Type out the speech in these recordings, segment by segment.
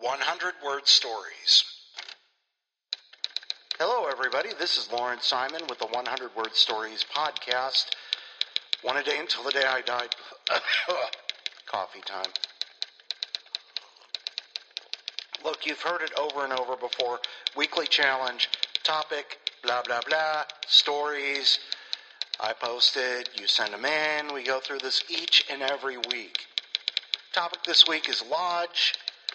100-word stories. Hello, everybody. This is Lawrence Simon with the 100-word stories podcast. One a day until the day I died. Coffee time. Look, you've heard it over and over before. Weekly challenge, topic, blah, blah, blah, stories. I post it, you send them in. We go through this each and every week. Topic this week is Lodge.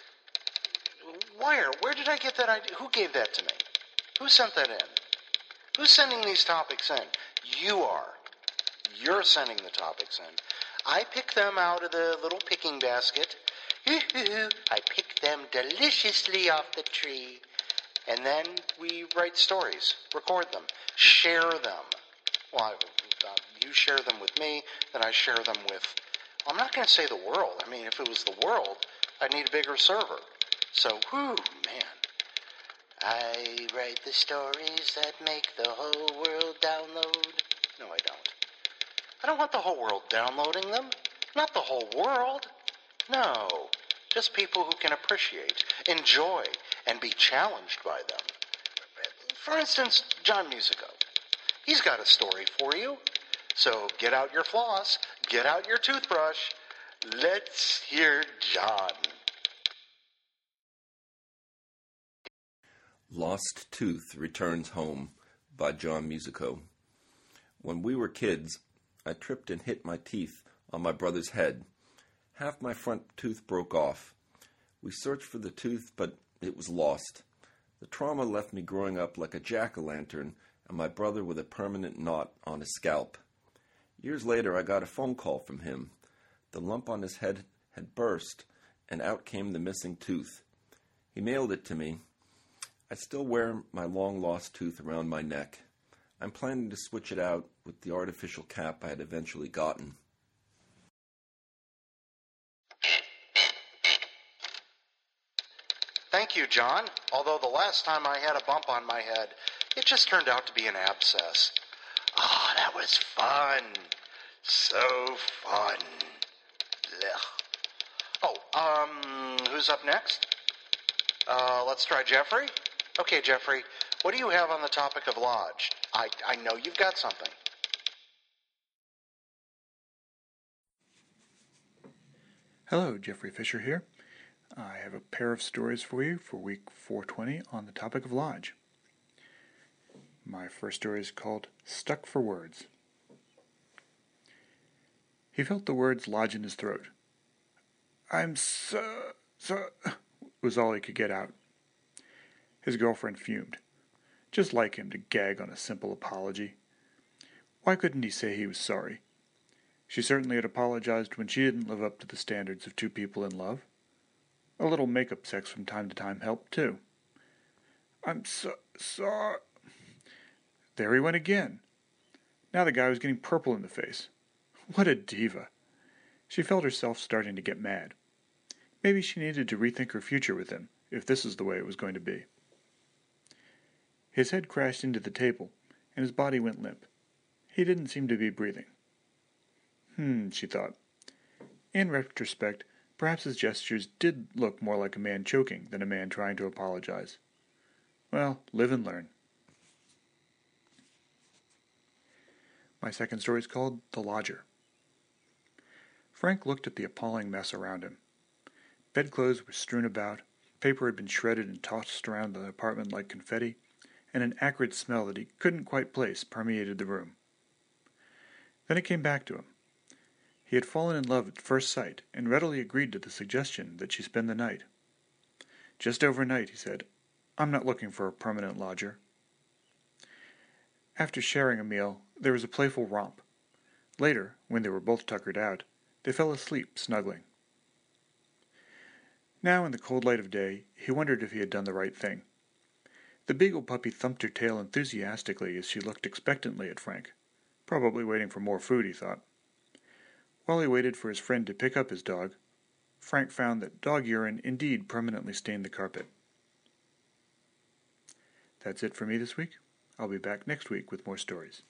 Where did I get that idea? Who gave that to me? Who sent that in? Who's sending these topics in? You are. You're sending the topics in. I pick them out of the little picking basket. I pick them deliciously off the tree. And then we write stories, record them, share them. Well, you share them with me, then I share them with, I'm not going to say the world. I mean, if it was the world, I'd need a bigger server. So, man. I write the stories that make the whole world download. No, I don't. I don't want the whole world downloading them. Not the whole world. No. Just people who can appreciate, enjoy, and be challenged by them. For instance, John Musico. He's got a story for you. So get out your floss, get out your toothbrush. Let's hear John. Lost Tooth Returns Home by John Musico. When we were kids, I tripped and hit my teeth on my brother's head. Half my front tooth broke off. We searched for the tooth, but it was lost. The trauma left me growing up like a jack-o'-lantern and my brother with a permanent knot on his scalp. Years later, I got a phone call from him. The lump on his head had burst, and out came the missing tooth. He mailed it to me. I still wear my long-lost tooth around my neck. I'm planning to switch it out with the artificial cap I had eventually gotten. Thank you, John. Although the last time I had a bump on my head, it just turned out to be an abscess. Ah, that was fun. So fun. Blech. Who's up next? Let's try Jeffrey. Okay, Jeffrey, what do you have on the topic of Lodge? I know you've got something. Hello, Jeffrey Fisher here. I have a pair of stories for you for week 420 on the topic of Lodge. My first story is called Stuck for Words. He felt the words lodge in his throat. I'm so was all he could get out. His girlfriend fumed. Just like him to gag on a simple apology. Why couldn't he say he was sorry? She certainly had apologized when she didn't live up to the standards of two people in love. A little make-up sex from time to time helped, too. I'm sorry. There he went again. Now the guy was getting purple in the face. What a diva. She felt herself starting to get mad. Maybe she needed to rethink her future with him, if this is the way it was going to be. His head crashed into the table, and his body went limp. He didn't seem to be breathing. She thought. In retrospect, perhaps his gestures did look more like a man choking than a man trying to apologize. Well, live and learn. My second story is called The Lodger. Frank looked at the appalling mess around him. Bedclothes were strewn about, paper had been shredded and tossed around the apartment like confetti, and an acrid smell that he couldn't quite place permeated the room. Then it came back to him. He had fallen in love at first sight and readily agreed to the suggestion that she spend the night. Just overnight, he said. I'm not looking for a permanent lodger. After sharing a meal, there was a playful romp. Later, when they were both tuckered out, they fell asleep snuggling. Now, in the cold light of day, he wondered if he had done the right thing. The beagle puppy thumped her tail enthusiastically as she looked expectantly at Frank. Probably waiting for more food, he thought. While he waited for his friend to pick up his dog, Frank found that dog urine indeed permanently stained the carpet. That's it for me this week. I'll be back next week with more stories.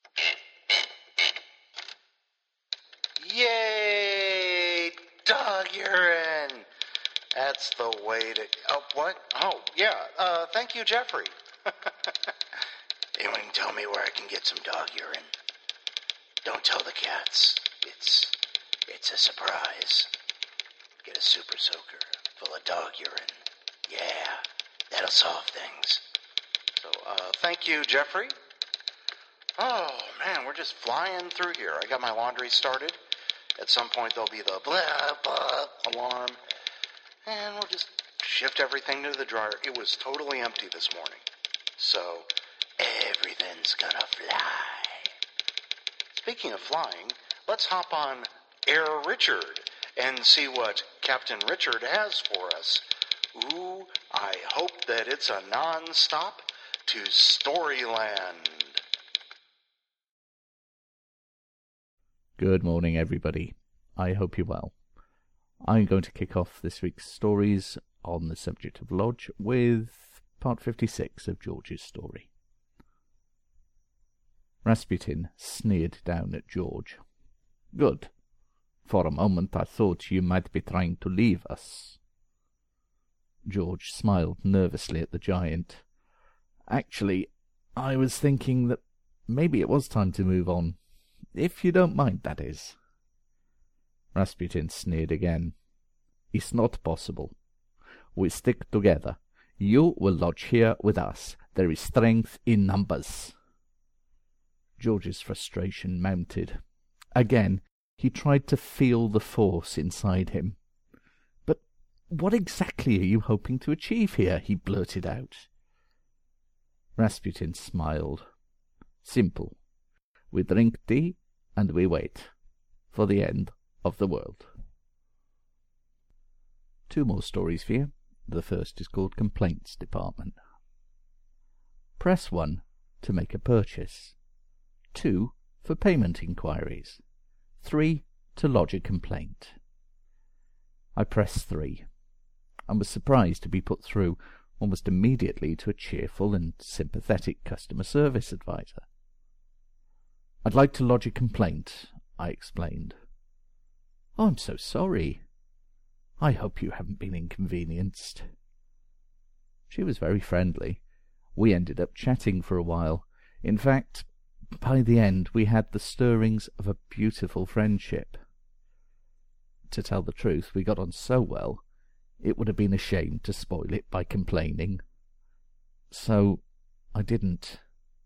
Yay! Dog urine. That's the way to... Oh, what? Oh, yeah. Thank you, Jeffrey. Anyone can tell me where I can get some dog urine? Don't tell the cats. It's a surprise. Get a super soaker full of dog urine. Yeah, that'll solve things. So, thank you, Jeffrey. Oh, man, we're just flying through here. I got my laundry started. At some point, there'll be the blah, blah alarm. And we'll just shift everything to the dryer. It was totally empty this morning. So, everything's gonna fly. Speaking of flying, let's hop on Air Richard and see what Captain Richard has for us. Ooh, I hope that it's a non-stop to Storyland. Good morning, everybody. I hope you're well. I'm going to kick off this week's stories on the subject of Lodge with part 56 of George's story. Rasputin sneered down at George. Good. For a moment I thought you might be trying to leave us. George smiled nervously at the giant. Actually, I was thinking that maybe it was time to move on. If you don't mind, that is. Rasputin sneered again. It's not possible. We stick together. You will lodge here with us. There is strength in numbers. George's frustration mounted. Again, he tried to feel the force inside him. But what exactly are you hoping to achieve here? He blurted out. Rasputin smiled. Simple. We drink tea and we wait for the end of the world. Two more stories for you. The first is called Complaints Department. Press 1 to make a purchase. 2 for payment inquiries. 3 to lodge a complaint. I pressed 3 and was surprised to be put through almost immediately to a cheerful and sympathetic customer service advisor. I'd like to lodge a complaint, I explained. Oh, I'm so sorry. I hope you haven't been inconvenienced. She was very friendly. We ended up chatting for a while. In fact, by the end we had the stirrings of a beautiful friendship. To tell the truth, we got on so well, it would have been a shame to spoil it by complaining. So I didn't.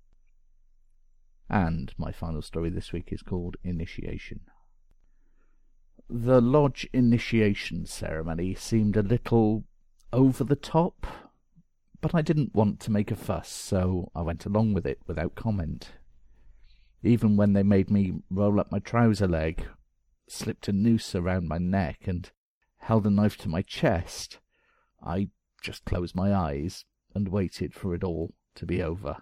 And my final story this week is called Initiation. The lodge initiation ceremony seemed a little over the top, but I didn't want to make a fuss, so I went along with it without comment. Even when they made me roll up my trouser leg, slipped a noose around my neck, and held a knife to my chest, I just closed my eyes and waited for it all to be over.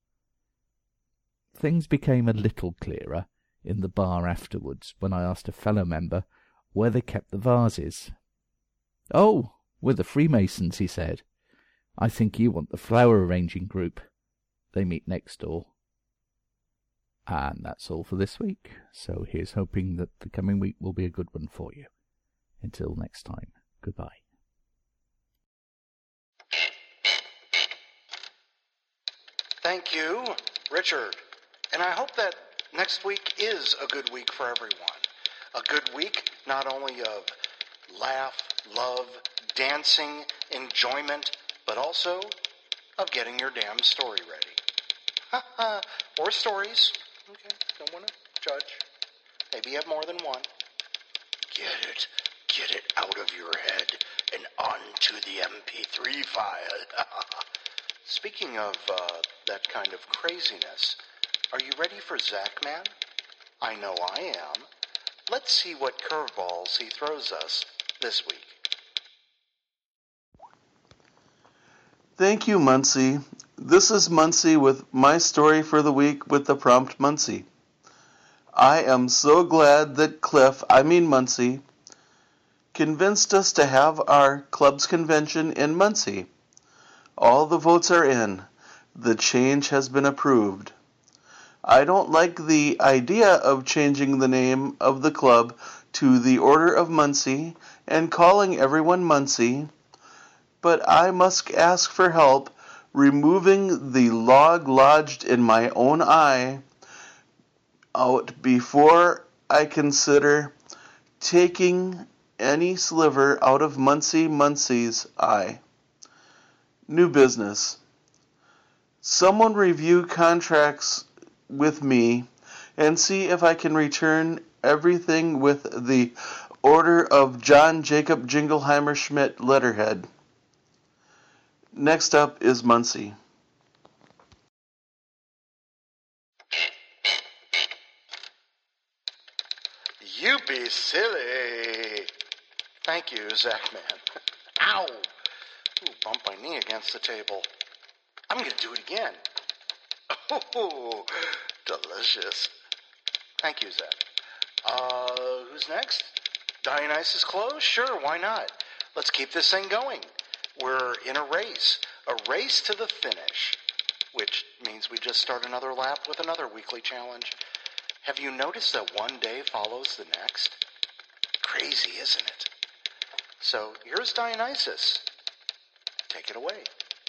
Things became a little clearer in the bar afterwards when I asked a fellow member where they kept the vases. Oh, we're the Freemasons, he said. I think you want the flower arranging group. They meet next door. And that's all for this week, so here's hoping that the coming week will be a good one for you. Until next time, goodbye. Thank you, Richard. And I hope that next week is a good week for everyone. A good week not only of laugh, love, dancing, enjoyment, but also of getting your damn story ready. Or stories. Okay, don't want to judge. Maybe you have more than one. Get it out of your head and onto the MP3 file. Speaking of that kind of craziness, are you ready for Zach Man? I know I am. Let's see what curveballs he throws us this week. Thank you, Muncie. This is Muncie with my story for the week with the prompt Muncie. I am so glad that Muncie, convinced us to have our club's convention in Muncie. All the votes are in. The change has been approved. I don't like the idea of changing the name of the club to the Order of Muncie and calling everyone Muncie, but I must ask for help removing the log lodged in my own eye out before I consider taking any sliver out of Muncie's eye. New business. Someone review contracts with me and see if I can return everything with the Order of John Jacob Jingleheimer Schmidt letterhead. Next up is Muncie. You be silly. Thank you, Zachman. Ow! Ooh, bumped my knee against the table. I'm going to do it again. Oh, delicious. Thank you, Zach. Who's next? Dionysus close? Sure, why not? Let's keep this thing going. We're in a race to the finish, which means we just start another lap with another weekly challenge. Have you noticed that one day follows the next? Crazy, isn't it? So here's Dionysus. Take it away.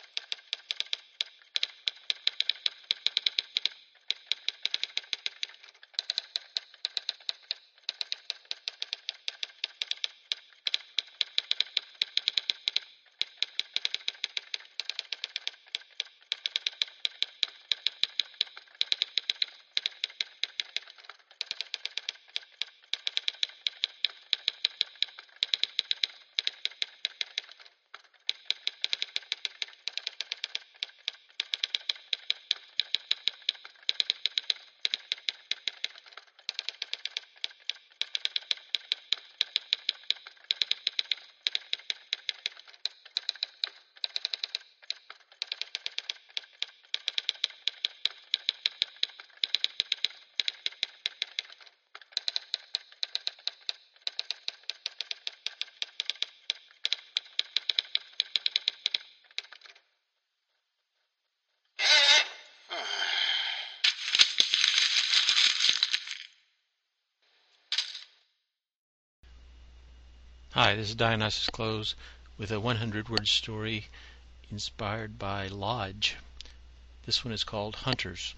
Hi, this is Dionysus Close with a 100-word story inspired by Lodge. This one is called Hunters.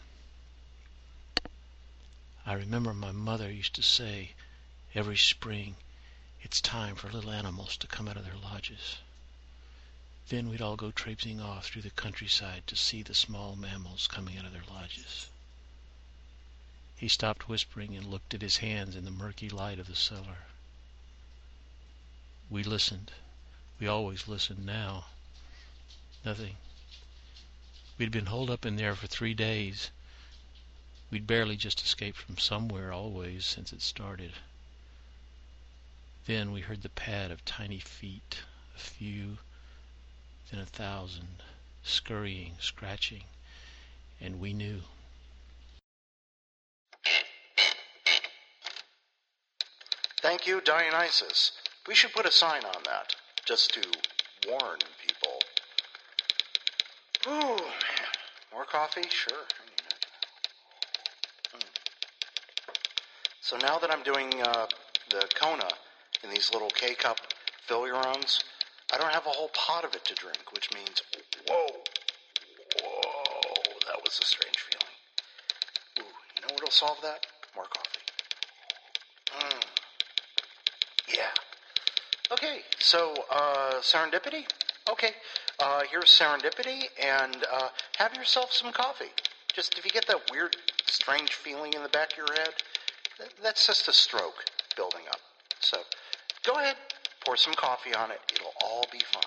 I remember my mother used to say every spring, it's time for little animals to come out of their lodges. Then we'd all go traipsing off through the countryside to see the small mammals coming out of their lodges. He stopped whispering and looked at his hands in the murky light of the cellar. We listened. We always listen now. Nothing. We'd been holed up in there for 3 days. We'd barely just escaped from somewhere always since it started. Then we heard the pad of tiny feet, a few, then 1,000, scurrying, scratching, and we knew. Thank you, Dionysus. We should put a sign on that, just to warn people. Ooh, man. More coffee? Sure. I need it. So now that I'm doing the Kona in these little K-cup fill-your-owns, I don't have a whole pot of it to drink, which means, whoa, that was a strange feeling. Ooh, you know what'll solve that? More coffee. Yeah. Okay, so, serendipity? Okay, here's serendipity, and have yourself some coffee. Just if you get that weird, strange feeling in the back of your head, that's just a stroke building up. So, go ahead, pour some coffee on it. It'll all be fine.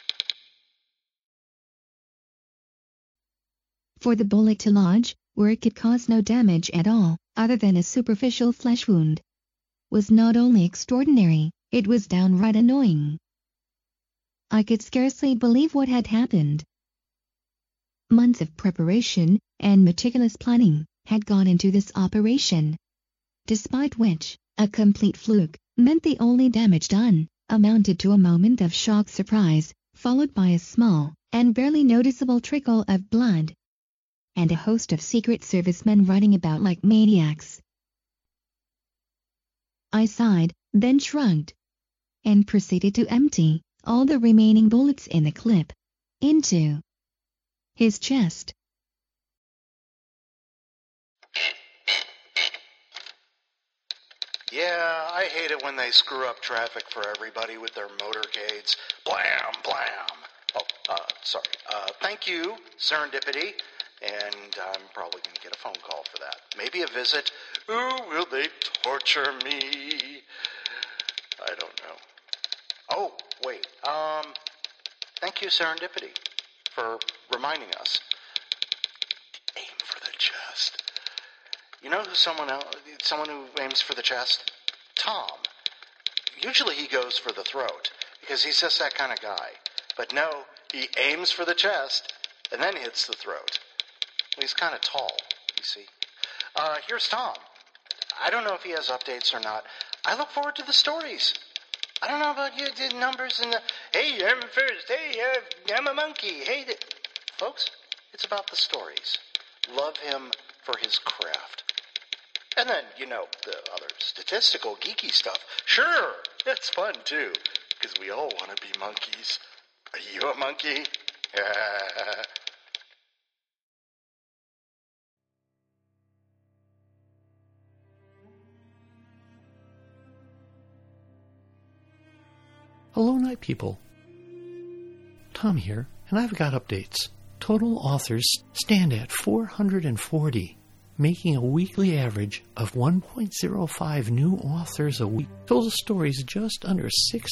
For the bullet to lodge, where it could cause no damage at all, other than a superficial flesh wound, was not only extraordinary, it was downright annoying. I could scarcely believe what had happened. Months of preparation and meticulous planning had gone into this operation, despite which, a complete fluke meant the only damage done amounted to a moment of shocked surprise, followed by a small and barely noticeable trickle of blood, and a host of Secret Service men running about like maniacs. I sighed, then shrugged, and proceeded to empty all the remaining bullets in the clip into his chest. Yeah, I hate it when they screw up traffic for everybody with their motorcades. Blam, blam. Oh, sorry. Thank you, Serendipity. And I'm probably going to get a phone call for that. Maybe a visit. Ooh, will they torture me? I don't know. Oh, wait. Thank you, Serendipity, for reminding us. Aim for the chest. You know who someone who aims for the chest? Tom. Usually he goes for the throat, because he's just that kind of guy. But no, he aims for the chest, and then hits the throat. He's kind of tall, you see. Here's Tom. I don't know if he has updates or not. I look forward to the stories. I don't know about you, the numbers and the, hey, I'm first, hey, I'm a monkey, hey. Folks, it's about the stories. Love him for his craft. And then, you know, the other statistical, geeky stuff. Sure, that's fun, too, because we all want to be monkeys. Are you a monkey? Hello, night people. Tom here, and I've got updates. Total authors stand at 440, making a weekly average of 1.05 new authors a week. Total stories just under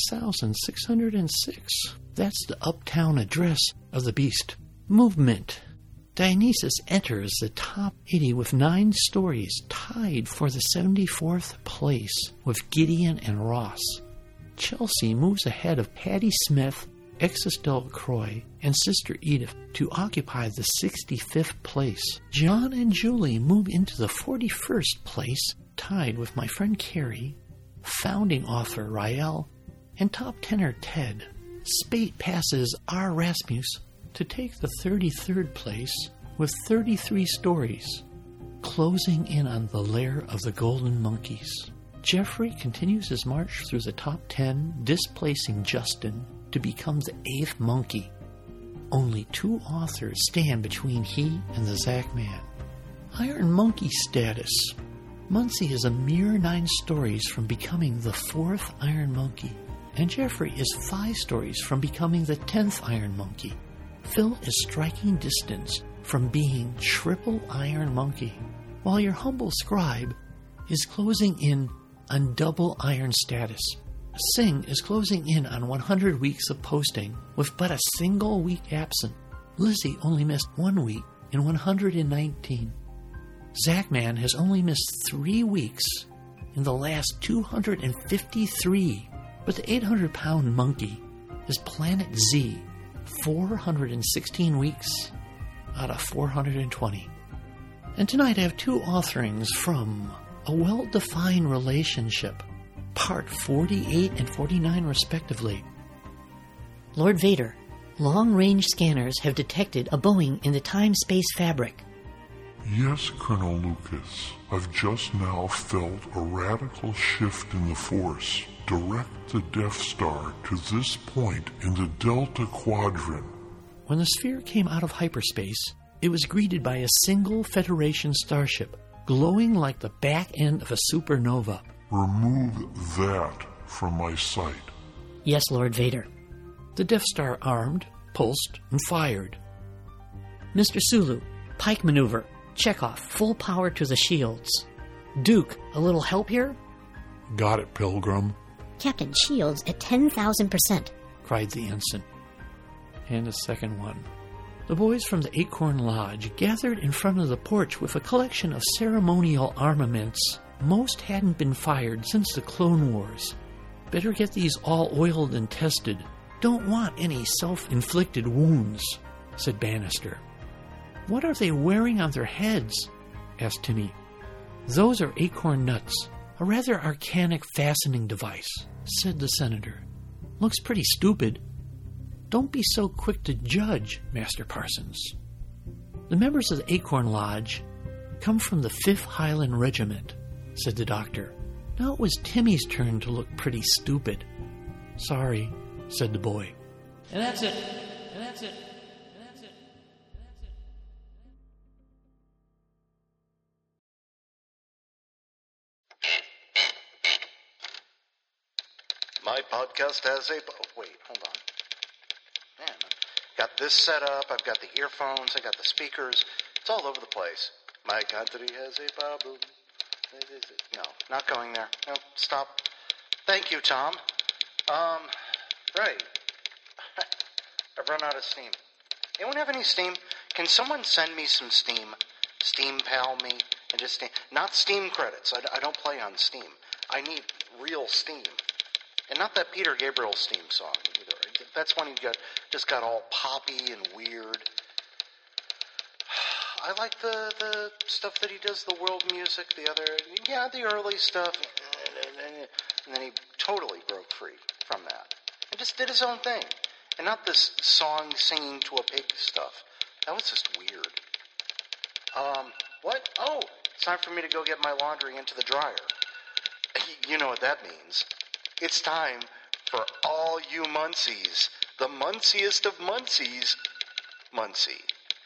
6,606. That's the uptown address of the beast. Movement. Dionysus enters the top 80 with 9 stories, tied for the 74th place with Gideon and Ross. Chelsea moves ahead of Patti Smith, Exis Delacroix, and Sister Edith to occupy the 65th place. John and Julie move into the 41st place, tied with my friend Carrie, founding author Rael, and top tenor Ted. Spate passes R. Rasmus to take the 33rd place with 33 stories, closing in on the lair of the Golden Monkeys. Jeffrey continues his march through the top 10, displacing Justin to become the 8th monkey. Only 2 authors stand between he and the Zack Man. Iron Monkey status. Muncie is a mere 9 stories from becoming the 4th Iron Monkey, and Jeffrey is 5 stories from becoming the 10th Iron Monkey. Phil is striking distance from being triple Iron Monkey, while your humble scribe is closing in on double Iron status. Singh is closing in on 100 weeks of posting with but a single week absent. Lizzie only missed 1 week in 119. Zackman has only missed 3 weeks in the last 253. But the 800-pound monkey is Planet Z, 416 weeks out of 420. And tonight I have 2 authoring from A Well-Defined Relationship, Part 48 and 49 respectively. Lord Vader, long-range scanners have detected a Boeing in the time-space fabric. Yes, Colonel Lucas. I've just now felt a radical shift in the Force. Direct the Death Star to this point in the Delta Quadrant. When the sphere came out of hyperspace, it was greeted by a single Federation starship, glowing like the back end of a supernova. Remove that from my sight. Yes, Lord Vader. The Death Star armed, pulsed, and fired. Mr. Sulu, Pike maneuver. Chekhov, full power to the shields. Duke, a little help here? Got it, Pilgrim. Captain, shields at 10,000%. Cried the ensign. And a second one. The boys from the Acorn Lodge gathered in front of the porch with a collection of ceremonial armaments. Most hadn't been fired since the Clone Wars. Better get these all oiled and tested. Don't want any self-inflicted wounds, said Bannister. What are they wearing on their heads? Asked Timmy. Those are acorn nuts, a rather archaic fastening device, said the senator. Looks pretty stupid. Don't be so quick to judge, Master Parsons. The members of the Acorn Lodge come from the 5th Highland Regiment, said the doctor. Now it was Timmy's turn to look pretty stupid. "Sorry," said the boy. "And that's it. And that's it. And that's it. And that's it." My podcast has a... Oh, wait, hold on. Man, I've got this set up. I've got the earphones. I got the speakers. It's all over the place. My country has a problem. No, not going there. No, stop. Thank you, Tom. Right. I've run out of steam. Anyone have any steam? Can someone send me some steam? Steam pal me? And just steam. Not Steam credits. I don't play on Steam. I need real steam. And not that Peter Gabriel Steam song either. That's when he just got all poppy and weird. I like the stuff that he does, the world music, the early stuff. And then he totally broke free from that. And just did his own thing. And not this song singing to a pig stuff. That was just weird. What? Oh, it's time for me to go get my laundry into the dryer. You know what that means. It's time for all you Muncies, the Munciest of Muncies, Muncie.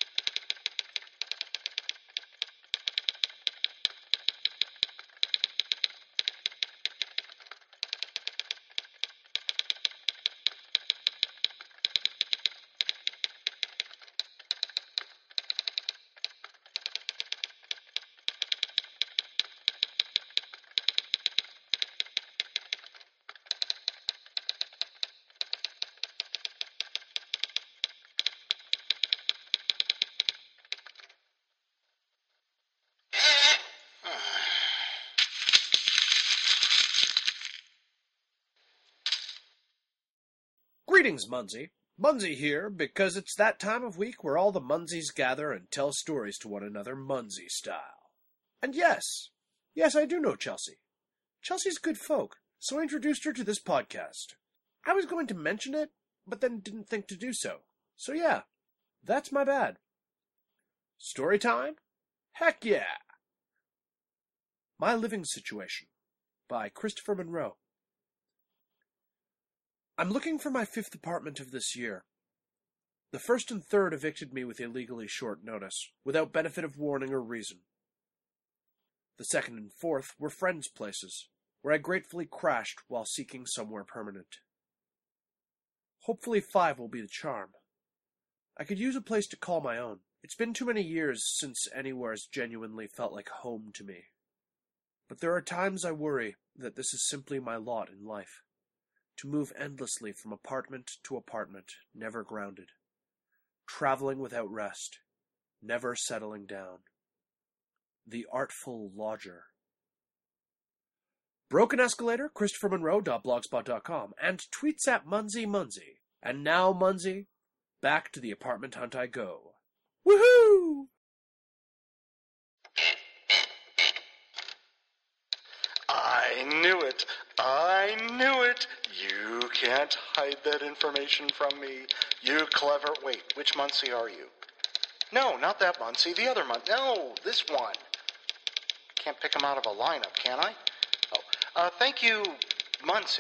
Greetings, Munsey. Munsey here, because it's that time of week where all the Munsies gather and tell stories to one another Munsey style. And yes, I do know Chelsea. Chelsea's good folk, so I introduced her to this podcast. I was going to mention it, but then didn't think to do so. So yeah, that's my bad. Story time? Heck yeah! My Living Situation by Christopher Monroe. I'm looking for my 5th apartment of this year. The 1st and 3rd evicted me with illegally short notice, without benefit of warning or reason. The 2nd and 4th were friends' places, where I gratefully crashed while seeking somewhere permanent. Hopefully 5 will be the charm. I could use a place to call my own. It's been too many years since anywhere's genuinely felt like home to me. But there are times I worry that this is simply my lot in life. To move endlessly from apartment to apartment, never grounded. Traveling without rest, never settling down. The Artful Lodger. Broken Escalator, ChristopherMonroe.blogspot.com, and tweets at Munsey. And now, Munsey, back to the apartment hunt I go. Woohoo! I knew it. You can't hide that information from me. You clever... Wait, which Muncie are you? No, not that Muncie. The other Muncie. No, this one. Can't pick him out of a lineup, can I? Oh, thank you, Muncie.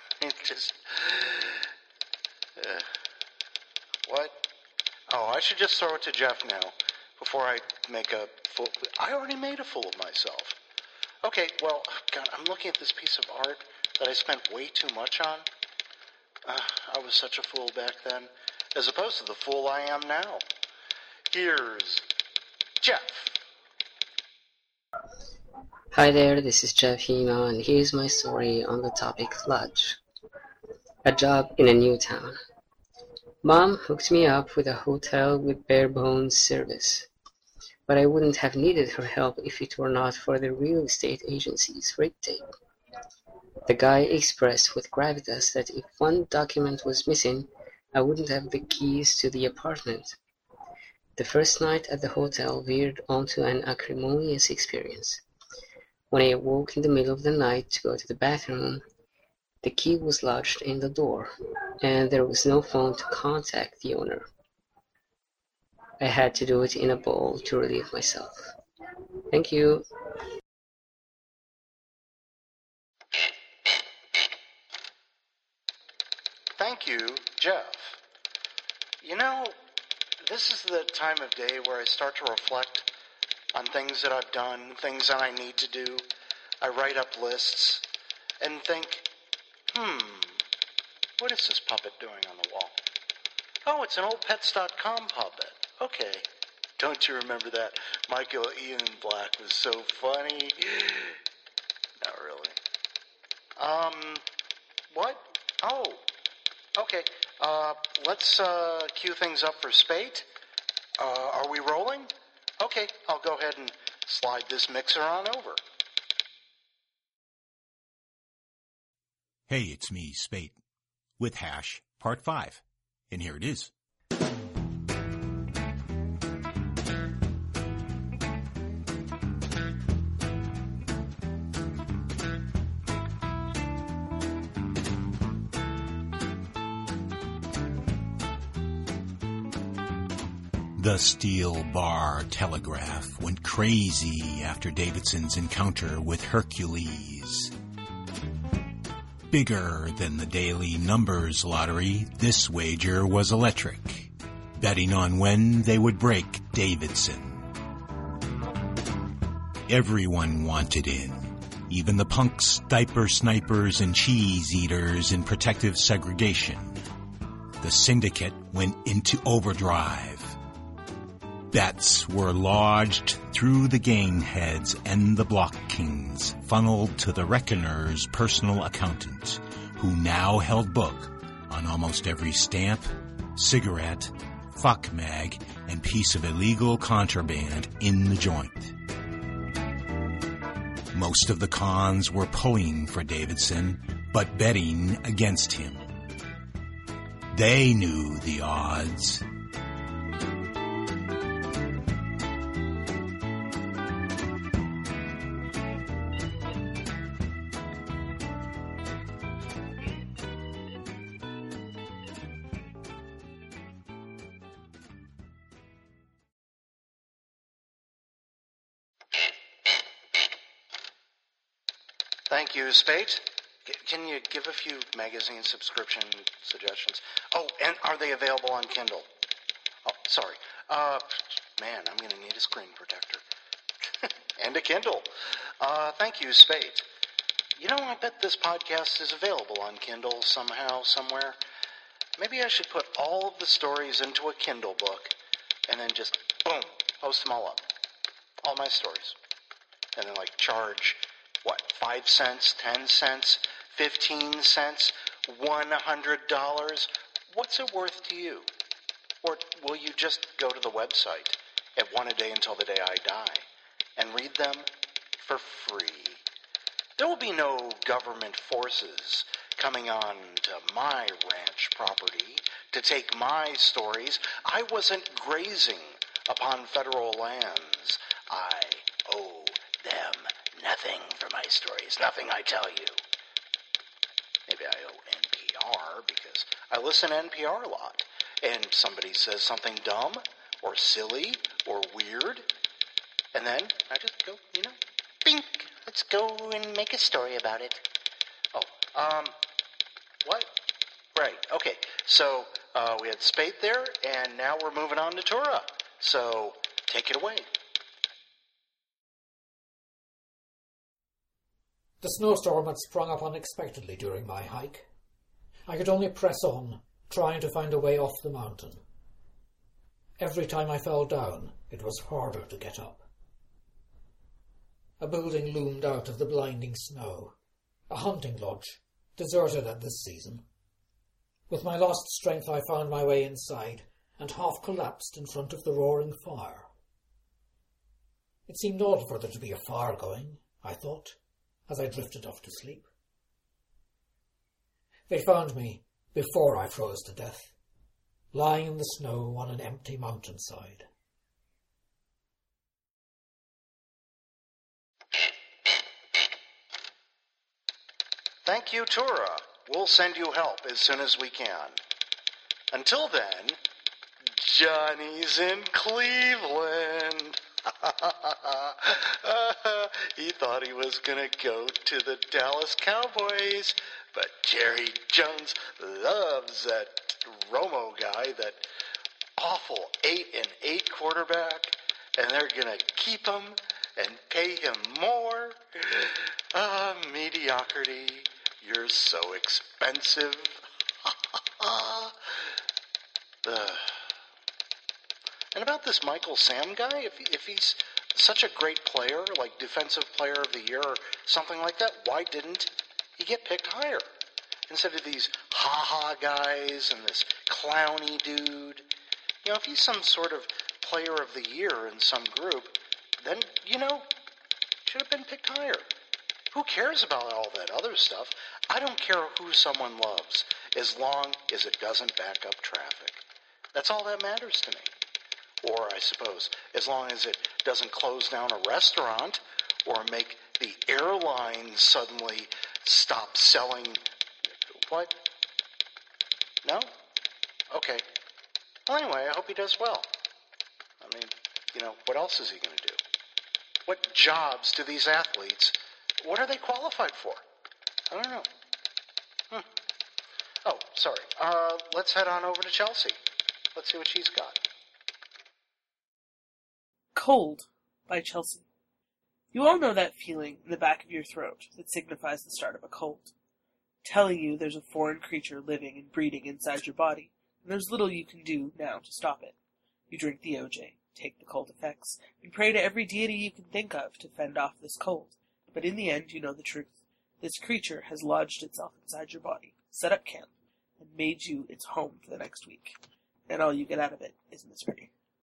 What? Oh, I should just throw it to Jeff now before I make a fool. I already made a fool of myself. Okay, well, God, I'm looking at this piece of art that I spent way too much on. I was such a fool back then, as opposed to the fool I am now. Here's Jeff. Hi there, this is Jeff Hema, and here's my story on the topic lodge. A job in a new town. Mom hooked me up with a hotel with bare-bones service. But I wouldn't have needed her help if it were not for the real estate agency's red tape. The guy expressed with gravitas that if one document was missing, I wouldn't have the keys to the apartment. The first night at the hotel veered onto an acrimonious experience. When I awoke in the middle of the night to go to the bathroom, the key was lodged in the door, and there was no phone to contact the owner. I had to do it in a bowl to relieve myself. Thank you. thank you, Jeff. You know, this is the time of day where I start to reflect on things that I've done, things that I need to do. I write up lists and think, what is this puppet doing on the wall? Oh, it's an old Pets.com puppet. Okay. Don't you remember that? Michael Ian Black was so funny. Not really. What? Oh, okay. Let's cue things up for Spate. Are we rolling? Okay, I'll go ahead and slide this mixer on over. Hey, it's me, Spate, with Hash, Part 5. And here it is. The Steel Bar Telegraph went crazy after Davidson's encounter with Hercules. Bigger than the daily numbers lottery, this wager was electric, betting on when they would break Davidson. Everyone wanted in, even the punks, diaper snipers, and cheese eaters in protective segregation. The syndicate went into overdrive. Bets were lodged through the gang heads and the block kings, funneled to the reckoner's personal accountant, who now held book on almost every stamp, cigarette, fuck mag, and piece of illegal contraband in the joint. Most of the cons were pulling for Davidson, but betting against him. They knew the odds. Thank you, Spate. Can you give a few magazine subscription suggestions? Oh, and are they available on Kindle? Oh, sorry. Man, I'm going to need a screen protector. And a Kindle. Thank you, Spate. You know, I bet this podcast is available on Kindle somehow, somewhere. Maybe I should put all of the stories into a Kindle book and then just, boom, post them all up. All my stories. And then, charge, 5 cents, 10 cents, 15 cents, $100? What's it worth to you? Or will you just go to the website at one a day until the day I die and read them for free? There will be no government forces coming on to my ranch property to take my stories. I wasn't grazing upon federal lands. I owe them nothing for my stories, nothing, I tell you. Maybe I owe NPR because I listen to NPR a lot. And somebody says something dumb or silly or weird. And then I just go, bink, let's go and make a story about it. Oh, what? Right, okay. So we had Spate there, and now we're moving on to Tura. So take it away. The snowstorm had sprung up unexpectedly during my hike. I could only press on, trying to find a way off the mountain. Every time I fell down, it was harder to get up. A building loomed out of the blinding snow, a hunting lodge, deserted at this season. With my lost strength, I found my way inside and half collapsed in front of the roaring fire. It seemed odd for there to be a fire going, I thought, as I drifted off to sleep. They found me before I froze to death, lying in the snow on an empty mountainside. Thank you, Tura. We'll send you help as soon as we can. Until then, Johnny's in Cleveland. He thought he was going to go to the Dallas Cowboys, But Jerry Jones loves that Romo guy, that awful 8-8 quarterback, and they're going to keep him and pay him more. Mediocrity, you're so expensive. And about this Michael Sam guy, if he's such a great player, like Defensive Player of the Year or something like that, why didn't he get picked higher? Instead of these ha-ha guys and this clowny dude. You know, if he's some sort of Player of the Year in some group, then, should have been picked higher. Who cares about all that other stuff? I don't care who someone loves, as long as it doesn't back up traffic. That's all that matters to me. Or, I suppose, as long as it doesn't close down a restaurant or make the airlines suddenly stop selling. What? No? Okay. Well, anyway, I hope he does well. I mean, what else is he going to do? What jobs do these athletes, what are they qualified for? I don't know. Oh, sorry. Let's head on over to Chelsea. Let's see what she's got. Cold by Chelsea. You all know that feeling in the back of your throat that signifies the start of a cold, telling you there's a foreign creature living and breeding inside your body, and there's little you can do now to stop it. You drink the OJ, take the cold effects, and pray to every deity you can think of to fend off this cold. But in the end, you know the truth. This creature has lodged itself inside your body, set up camp, and made you its home for the next week. And all you get out of it is misery.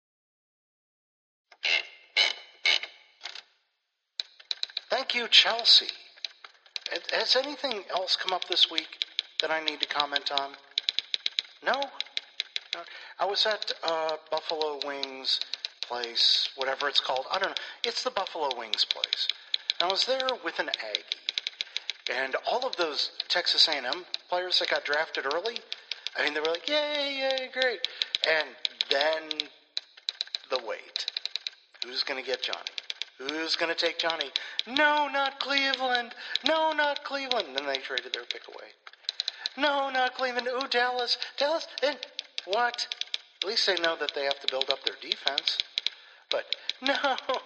Thank you, Chelsea. Has anything else come up this week that I need to comment on? No? I was at Buffalo Wings place, whatever it's called. I don't know. It's the Buffalo Wings place. I was there with an Aggie. And all of those Texas A&M players that got drafted early, I mean, they were like, yay, great. And then the wait. Who's going to get Johnny? Who's going to take Johnny? No, not Cleveland. No, not Cleveland. And then they traded their pick away. No, not Cleveland. Ooh, Dallas. And what? At least they know that they have to build up their defense. But no,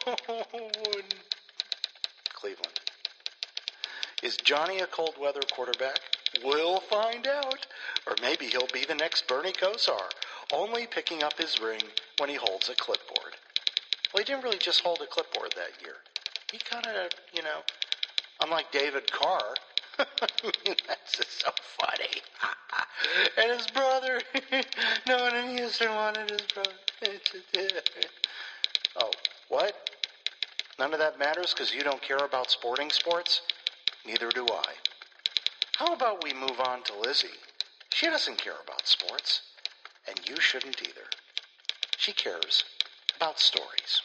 Cleveland. Is Johnny a cold weather quarterback? We'll find out. Or maybe he'll be the next Bernie Kosar, only picking up his ring when he holds a clipboard. Well, he didn't really just hold a clipboard that year. He kind of, unlike David Carr, that's just so funny. And his brother, no one in Houston wanted his brother. Oh, what? None of that matters because you don't care about sports? Neither do I. How about we move on to Lizzie? She doesn't care about sports, and you shouldn't either. She cares about stories.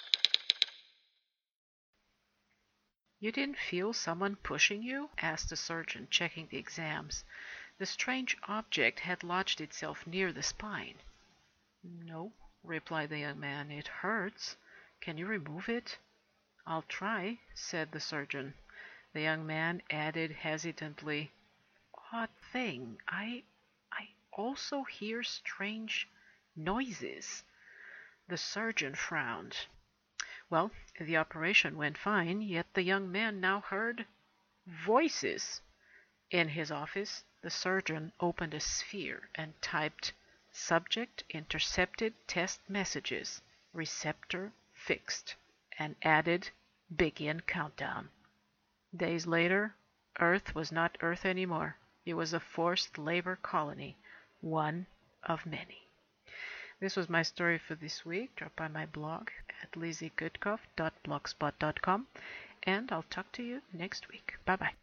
You didn't feel someone pushing you? Asked the surgeon, checking the exams. The strange object had lodged itself near the spine. No, replied the young man. It hurts. Can you remove it? I'll try, said the surgeon. The young man added hesitantly, Odd thing, I also hear strange noises. The surgeon frowned. Well, the operation went fine, yet the young man now heard voices. In his office, the surgeon opened a sphere and typed Subject intercepted test messages, receptor fixed, and added Begin countdown. Days later, Earth was not Earth anymore. It was a forced labor colony, one of many. This was my story for this week. Drop by my blog at lizziegoodcoff.blogspot.com, and I'll talk to you next week. Bye-bye.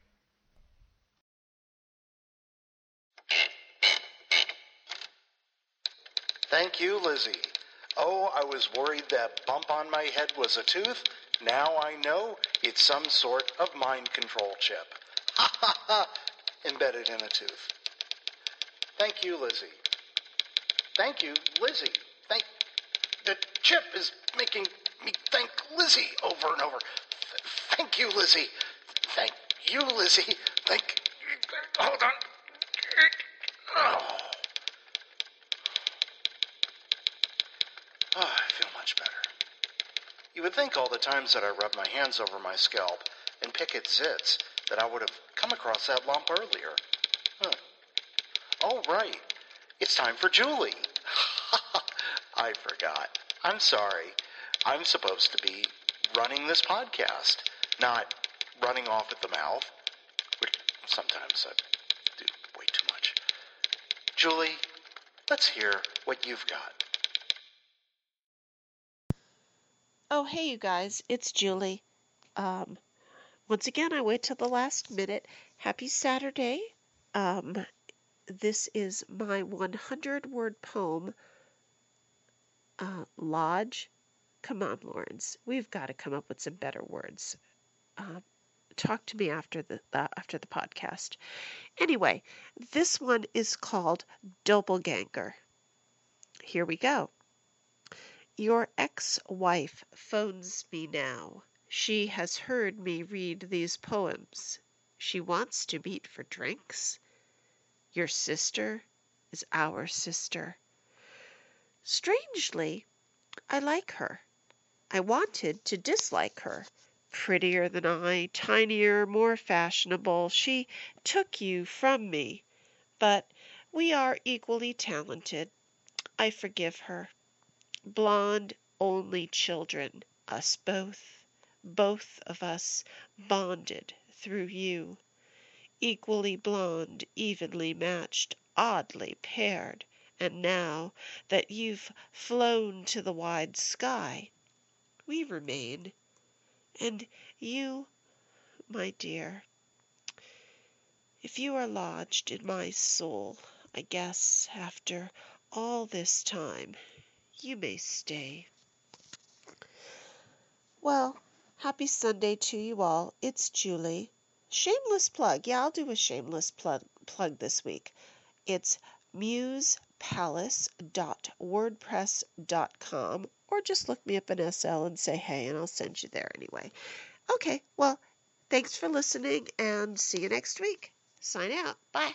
Thank you, Lizzie. Oh, I was worried that bump on my head was a tooth. Now I know it's some sort of mind control chip. Ha ha ha! Embedded in a tooth. Thank you, Lizzie. Thank you, Lizzie. The chip is making me thank Lizzie over and over. Thank you, Lizzie. Thank you, Lizzie. Hold on. You would think all the times that I rub my hands over my scalp and pick at zits that I would have come across that lump earlier. Huh. Oh, right. It's time for Julie. I forgot. I'm sorry. I'm supposed to be running this podcast, not running off at the mouth, which sometimes I do way too much. Julie, let's hear what you've got. Oh, hey, you guys. It's Julie. Once again, I wait till the last minute. Happy Saturday. This is my 100-word poem, Lodge. Come on, Lawrence. We've got to come up with some better words. Talk to me after the podcast. Anyway, this one is called Doppelganger. Here we go. Your ex-wife phones me now. She has heard me read these poems. She wants to meet for drinks. Your sister is our sister. Strangely, I like her. I wanted to dislike her. Prettier than I, tinier, more fashionable, she took you from me. But we are equally talented. I forgive her. Blonde, only children, us both of us bonded through you. Equally blonde, evenly matched, oddly paired. And now that you've flown to the wide sky, we remain. And you, my dear, if you are lodged in my soul, I guess after all this time, you may stay. Well, happy Sunday to you all. It's Julie. Shameless plug. Yeah, I'll do a shameless plug this week. It's musepalace.wordpress.com, or just look me up in SL and say hey, and I'll send you there anyway. Okay, well, thanks for listening, and see you next week. Sign out. Bye.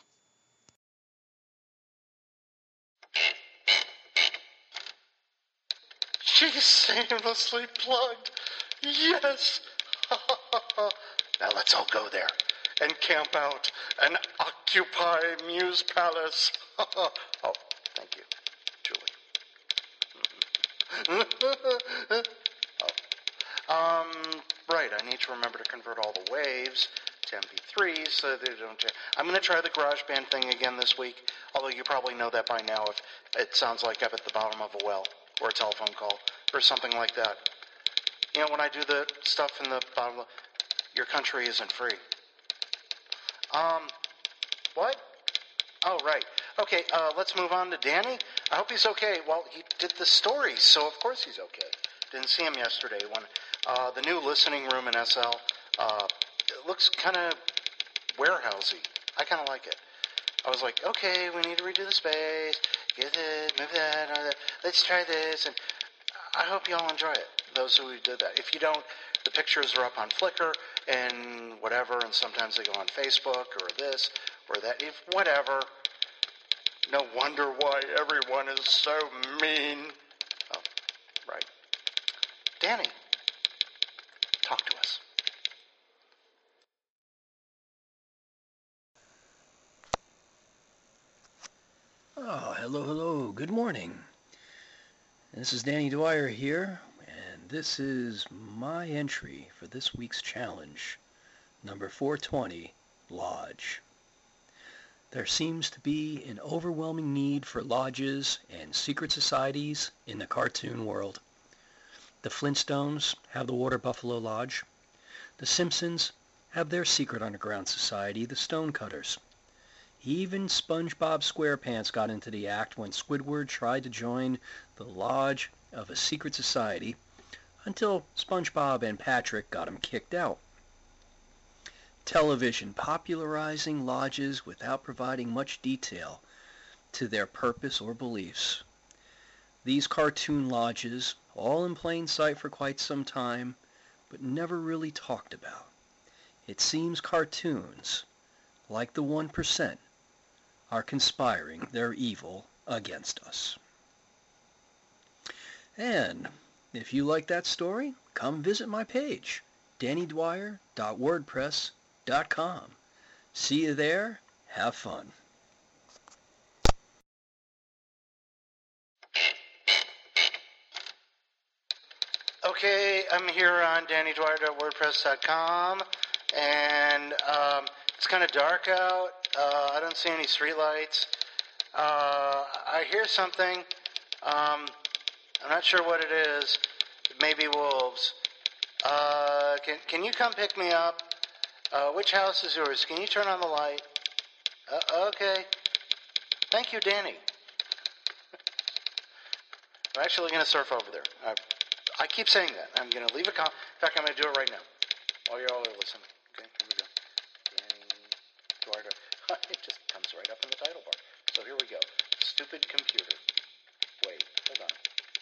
She's shamelessly plugged. Yes. Now let's all go there and camp out and occupy Muse Palace. Oh, thank you, Julie. Right, I need to remember to convert all the waves to MP3 so they don't... I'm going to try the GarageBand thing again this week, although you probably know that by now if it sounds like I'm at the bottom of a well or a telephone call or something like that. You know, when I do the stuff in the bottom of... Your country isn't free. What? Oh, right. Okay, let's move on to Danny. I hope he's okay. Well, he did the story, so of course he's okay. Didn't see him yesterday when the new listening room in SL, it looks kind of warehousey. I kind of like it. I was like, okay, we need to redo the space, get it, move that, let's try this, and I hope you all enjoy it, those who did that. If you don't, the pictures are up on Flickr and whatever, and sometimes they go on Facebook or this or that, whatever. No wonder why everyone is so mean. Oh, right. Danny, talk to us. Oh, hello, good morning. This is Danny Dwyer here, and this is my entry for this week's challenge, number 420, Lodge. There seems to be an overwhelming need for lodges and secret societies in the cartoon world. The Flintstones have the Water Buffalo Lodge. The Simpsons have their secret underground society, the Stonecutters. Even SpongeBob SquarePants got into the act when Squidward tried to join the lodge of a secret society until SpongeBob and Patrick got him kicked out. Television popularizing lodges without providing much detail to their purpose or beliefs. These cartoon lodges, all in plain sight for quite some time, but never really talked about. It seems cartoons, like the 1%, are conspiring their evil against us. And if you like that story, come visit my page, DannyDwyer.wordpress.com. See you there. Have fun. Okay, I'm here on DannyDwyer.wordpress.com, and it's kind of dark out. I don't see any streetlights. I hear something. I'm not sure what it is. It may be wolves. Can you come pick me up? Which house is yours? Can you turn on the light? Okay. Thank you, Danny. I'm actually going to surf over there. I keep saying that. I'm going to leave a comment. In fact, I'm going to do it right now. While you're all listening. Okay, here we go. Danny Dwyer. It just comes right up in the title bar. So here we go. Stupid computer. Wait, hold on.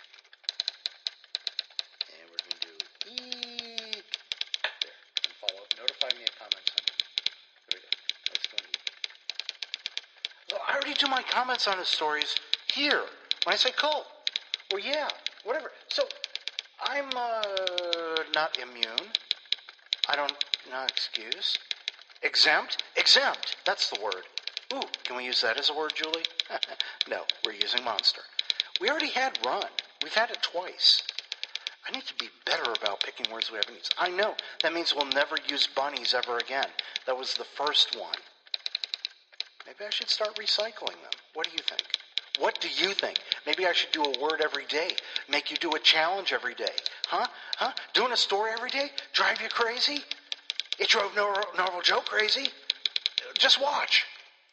And we're going to do there. And follow up. Notify me of comments. Here we go. Let's go. Well, I already do my comments on his stories here. When I say cool. Well, yeah, whatever. So, I'm not immune. I don't, no excuse. Exempt? Exempt. That's the word. Ooh, can we use that as a word, Julie? No, we're using monster. We already had run. We've had it twice. I need to be better about picking words we haven't used. I know. That means we'll never use bunnies ever again. That was the first one. Maybe I should start recycling them. What do you think? What do you think? Maybe I should do a word every day. Make you do a challenge every day. Huh? Doing a story every day? Drive you crazy? It drove Norval Joe crazy. Just watch.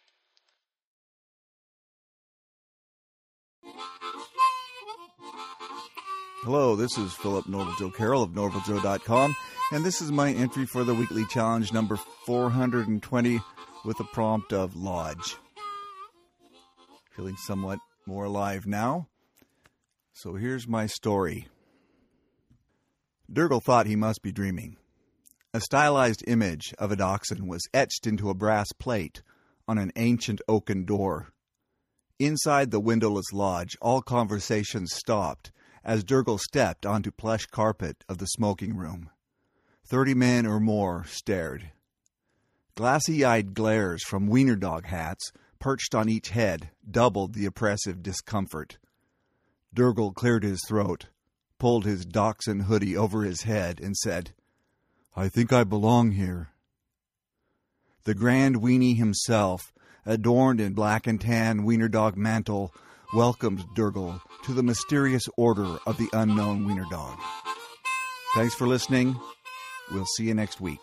Hello, this is Philip Norval Joe Carroll of NorvalJoe.com, and this is my entry for the weekly challenge number 420 with the prompt of Lodge. Feeling somewhat more alive now. So here's my story. Durgal thought he must be dreaming. A stylized image of a dachshund was etched into a brass plate on an ancient oaken door. Inside the windowless lodge, all conversations stopped as Durgal stepped onto plush carpet of the smoking room. 30 men or more stared. Glassy-eyed glares from wiener dog hats perched on each head doubled the oppressive discomfort. Durgal cleared his throat, pulled his dachshund hoodie over his head, and said, "I think I belong here." The grand weenie himself, adorned in black and tan wiener dog mantle, welcomed Durgal to the mysterious order of the unknown wiener dog. Thanks for listening. We'll see you next week.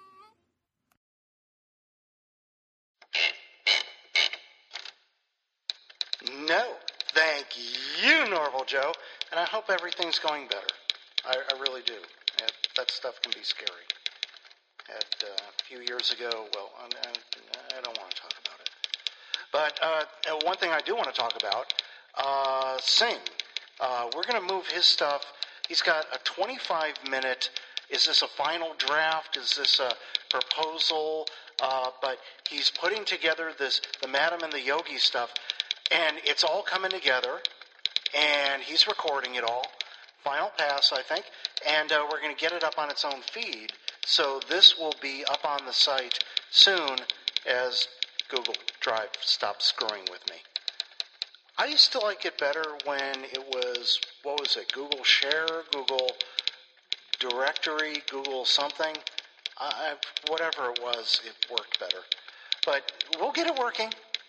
No, thank you, Norval Joe, and I hope everything's going better. I really do. That stuff can be scary. A few years ago, well, I don't want to talk about it. But one thing I do want to talk about, Singh. We're going to move his stuff. He's got a 25-minute, is this a final draft? Is this a proposal? But he's putting together the Madam and the Yogi stuff. And it's all coming together, and he's recording it all. Final pass, I think. And we're going to get it up on its own feed. So this will be up on the site soon as Google Drive stops screwing with me. I used to like it better when it was, what was it, Google Share, Google Directory, Google something. Whatever it was, it worked better. But we'll get it working.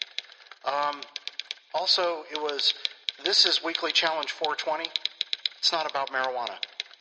Also, this is Weekly Challenge 420. It's not about marijuana.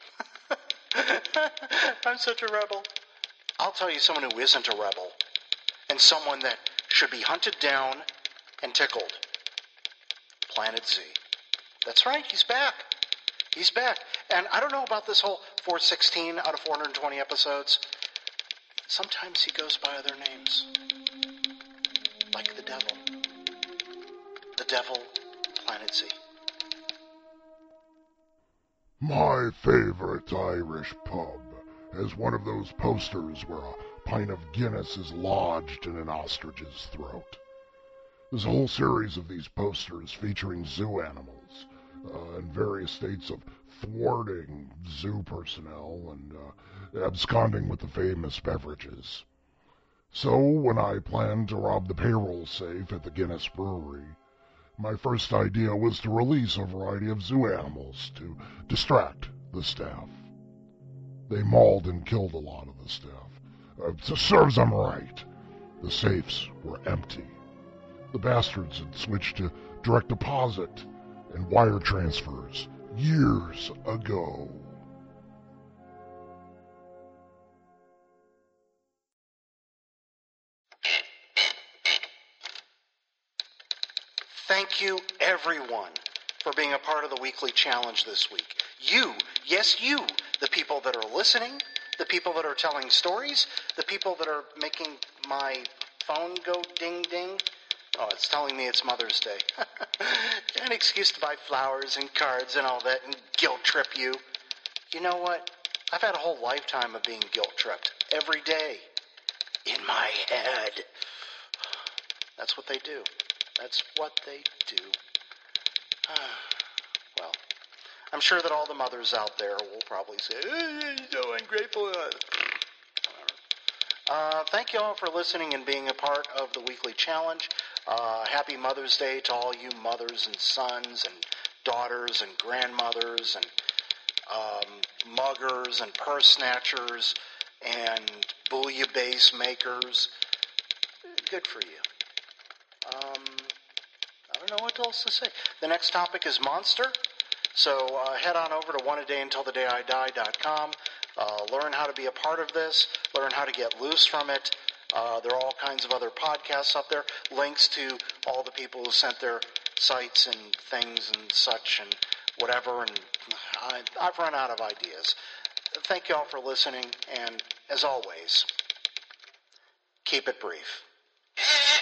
I'm such a rebel. I'll tell you someone who isn't a rebel, and someone that should be hunted down and tickled. Planet Z. That's right, he's back. He's back. And I don't know about this whole 416 out of 420 episodes. Sometimes he goes by other names. Like the devil. The Devil, Planet Z. My favorite Irish pub has one of those posters where a pint of Guinness is lodged in an ostrich's throat. There's a whole series of these posters featuring zoo animals. in various states of thwarting zoo personnel and absconding with the famous beverages. So when I planned to rob the payroll safe at the Guinness Brewery, my first idea was to release a variety of zoo animals to distract the staff. They mauled and killed a lot of the staff. It serves them right. The safes were empty. The bastards had switched to direct deposit and wire transfers years ago. Thank you, everyone, for being a part of the weekly challenge this week. You, yes you, the people that are listening, the people that are telling stories, the people that are making my phone go ding-ding. Oh, it's telling me it's Mother's Day. An excuse to buy flowers and cards and all that and guilt trip you. You know what? I've had a whole lifetime of being guilt tripped every day. In my head. That's what they do. That's what they do. Well, I'm sure that all the mothers out there will probably say, so ungrateful. Thank you all for listening and being a part of the weekly challenge. Happy Mother's Day to all you mothers and sons and daughters and grandmothers and muggers and purse snatchers and bouillabaisse makers. Good for you. I don't know what else to say. The next topic is Monster. So head on over to oneadayuntilthedayi.com. Learn how to be a part of this. Learn how to get loose from it. There are all kinds of other podcasts up there. Links to all the people who sent their sites and things and such and whatever. And I've run out of ideas. Thank you all for listening. And as always, keep it brief.